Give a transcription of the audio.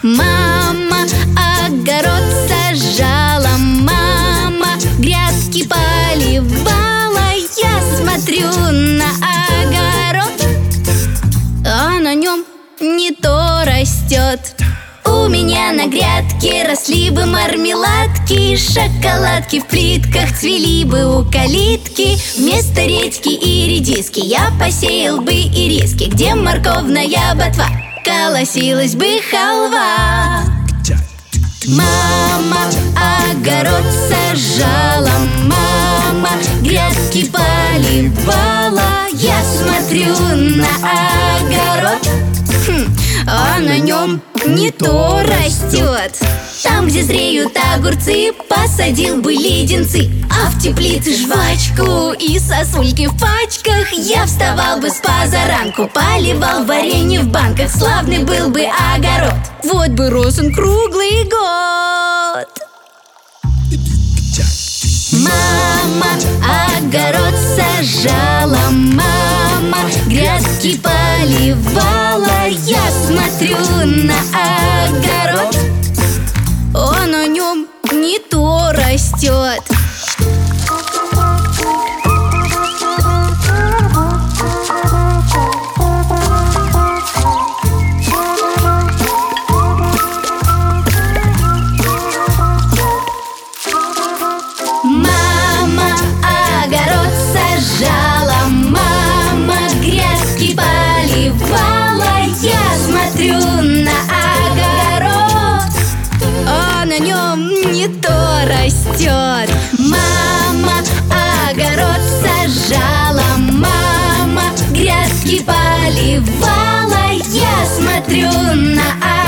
Мама огород сажала, мама грядки поливала. Я смотрю на огород, а на нем не то растет. У меня на грядке росли бы мармеладки, шоколадки, в плитках цвели бы у калитки. Вместо редьки и редиски я посеял бы ириски. Где морковная ботва, колосилась бы халва. Мама огород сажала, мама грядки поливала. Я смотрю на огород, а на нем не то растет. Там, где зреют огурцы, посадил бы леденцы, а в теплице жвачку и сосульки в пачках. Я вставал бы с позаранку, поливал варенье в банках. Славный был бы огород, вот бы рос он круглый год. Мама огород сажала, мама грядки поливала. Я смотрю на огород, а на нем не то растет. Мама огород сажала, мама грядки поливала. Я смотрю на огород, а на нем не то растет. Мама огород сажала, мама грядки поливала. Я смотрю на огород,